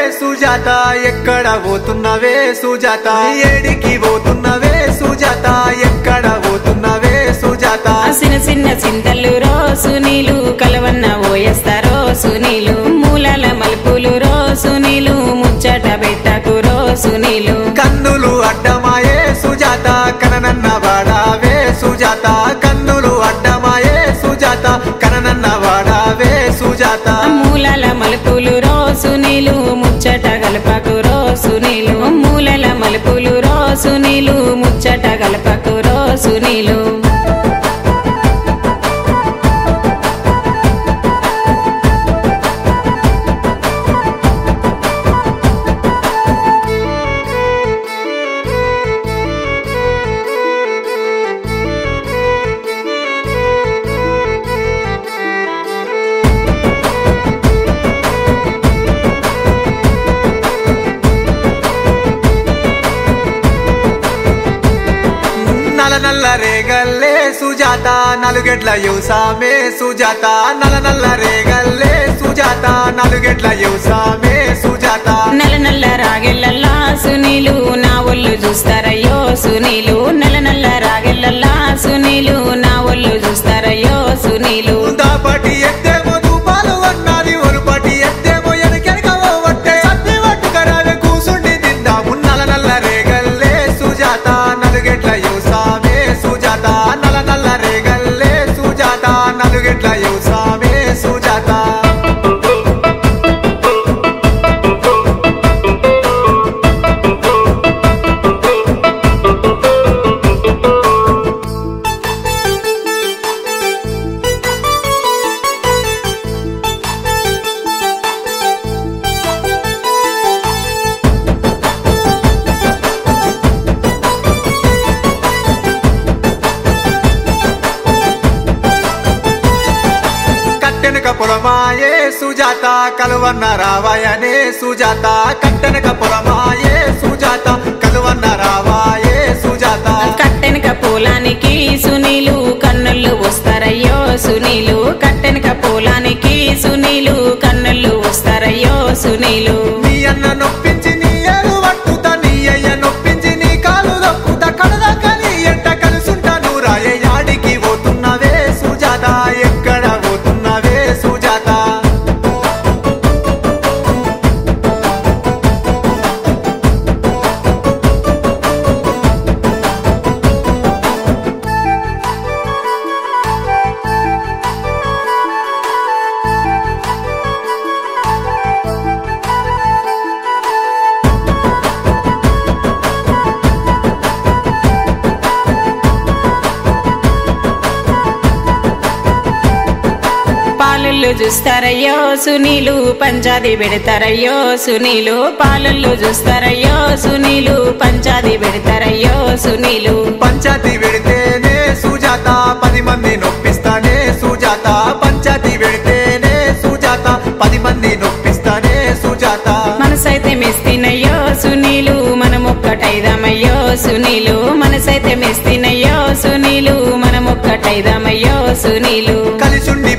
సుజాత ఎక్కడ పోతున్నవే సుజాత ఏడికి పోతున్నవే సుజాత ఎక్కడ పోతున్నవే సుజాత చిన్న చిన్న చింతలు రో సునీలు కలవన్న ఓయేస్తారో సునీలు మూలాల మలుపులు రో సునీలు ముచ్చట పెట్టకు రో సునీలు కన్నులు అడ్డమాయే సుజాత కననన్న వాడావే సుజాత కన్నులు అడ్డమాయే సుజాత కననన్న వాడావే సుజాత మూలాల మలుపులు రో సునీలు ముచ్చట గలపకు రో సునీలు మూలల మలుపులు రో సునీలు ముచ్చట గలపకు రో సునీలు నల్ల రేగల్లే సుజాత నలుగెడ్ల యూసామే సుజాత నల్ల రేగల్లే సుజాత నలుగెడ్ల యూసామే సుజాత నల్ల నల్ల రాగెల్లల్లా సునీలు నా ఒళ్ళు చూస్తారయ్యో సునీలు నల్ల నల్ల రాగెల్లల్లా సునీలు నా ఒళ్ళు చూస్తారయ్యో సునీలు దాపటి ఎత్తేమో దూపాలు అన్నది ఒరుపటి ఎత్తేమో ఎనకెనకవో వట్టే అన్ని పట్టుకరావే కూసుండి తిందాము నల్ల రేగల్లే సుజాత నలుగెడ్ల యూసామే సుజాత నల్ల రేగల్లే సుజాత నలుగెడ్ల యూసామే సుజాత కట్టెనక పొలమాయే సుజాత కలువన్న రావాయనే సుజాత కట్టెనక పొలమాయే సుజాత కలువన్న రావాయే సుజాత కట్టెనక పొలానికి సునీలు కన్నుళ్ళు వస్తారయ్యో సునీలు కట్టెనక పొలానికి సునీలు కన్నుళ్ళు వస్తారయ్యో సునీలు నీ అన్న నొప్పించి నీ ఏరు పట్టుతా నీ అయ్య నొప్పించి నీ కాలు దొక్కుతా కడదాకా నీ ఎంట కలుసుంటాను రాయ యాడికి పోతున్నవే సుజాత ఎక్కడ పోతున్నవే సుజాత పాలల్లో చూస్తారయ్యో సునీలు పంచాది పెడతారయ్యో సునీలు పాలల్లో చూస్తారయ్యో సునీలు పంచాది పెడతారయ్యో సునీలు పంచాయతీ పెడితేనే సుజాత 10 మంది నొప్పిస్తానే సుజాత పంచాయతీ పెడితేనే సుజాత 10 మంది నొప్పిస్తానే సుజాత మనసైతే మెస్తినయ్యో సునీలు మనమొక్కటైదామయ్యో సునీలు మనసైతే మెస్తినయ్యో సునీలు మనమొక్కటైదామయ్యో సునీలు కలిసుండి